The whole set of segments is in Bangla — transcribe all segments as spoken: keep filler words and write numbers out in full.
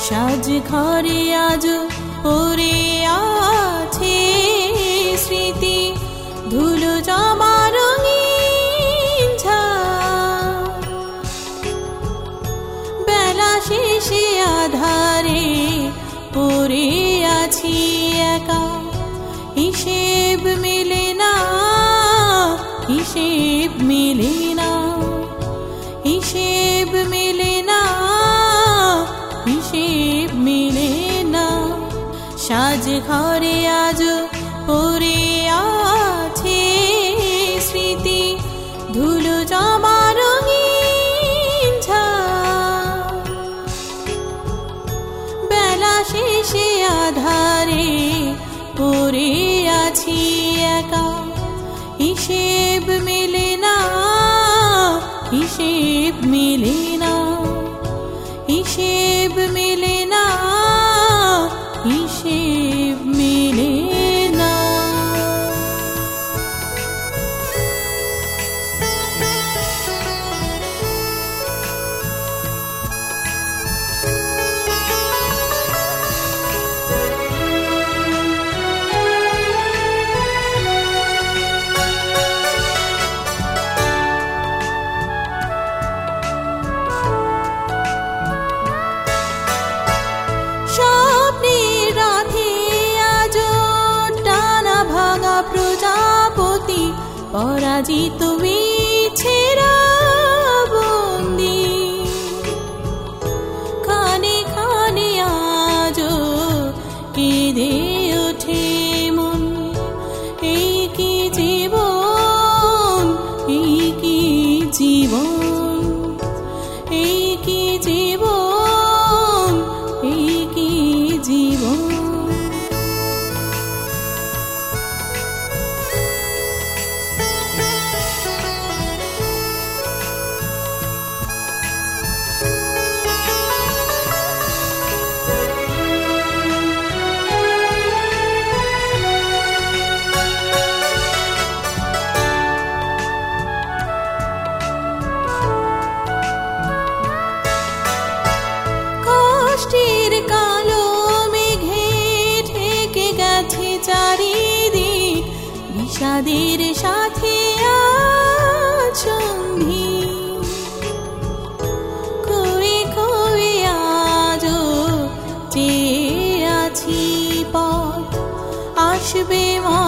সাজ ঘরে আজ পড়ে আছে স্মৃতি ধুলো জমা রঙিন ঝাঁ। বেলা শেষে আধারে পড়ে আছি একা, হিসেব মেলে না, হিসেব মেলে না, হিসেব মেলে না, হিসেব মেলে না। সাজ ঘরে আজ পড়ে আছে স্মৃতি ধুলো জমা রঙিন ঝাঁ। বেলা শেষে আধারে পড়ে আছি একা, হিসেব মেলে না, হিসেব মেলে না, হিসেব মেলে না, হিসেব মেলে না। প্রজাপতি পরাজিত বিছেরা বন্দি, খানে খানে আজ কেঁদে ওঠে মন। এই কি জীবন, এই কি জীবন, এই কি জীবন, এই কি জীবন। কষ্টের কালো মেঘে ঢেকে গেছে চারিদিক, বিষাদের সাথে আজ সন্ধি। খোয়ে খোয়ে আজও চেয়ে আছি পথ, আসবে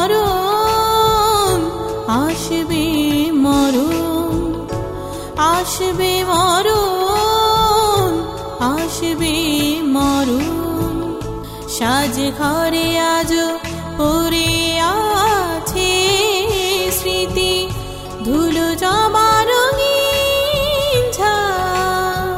মরণ, আসবে মরণ, আসবে মরণ, আসবে মরণ। সাজ ঘরে আজ পড়ে আছে স্মৃতি ধুলো জমা রঙিন ঝাঁ।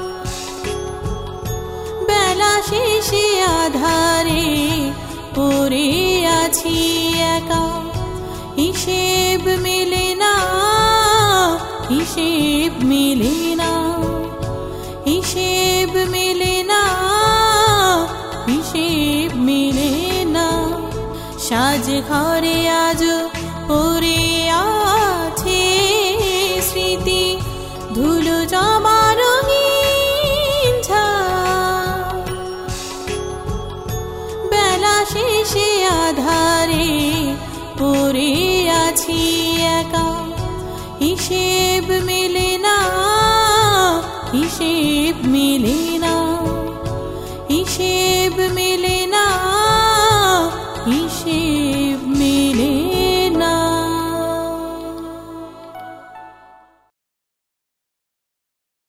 বেলা শেষে আধারে পড়ে আছি একা, হিসেব মেলে না, হিসেব মেলে না, হিসেব মেলে না, হিসেব মেলে না। সাজ ঘরে আজ পড়ে আছে স্মৃতি ধুলো জমা রঙিন ঝাঁ। বেলা শেষে আধারে পড়ে আছি একা, হিসেব মেলে না, হিসেব মেলে না, হিসেব মেলে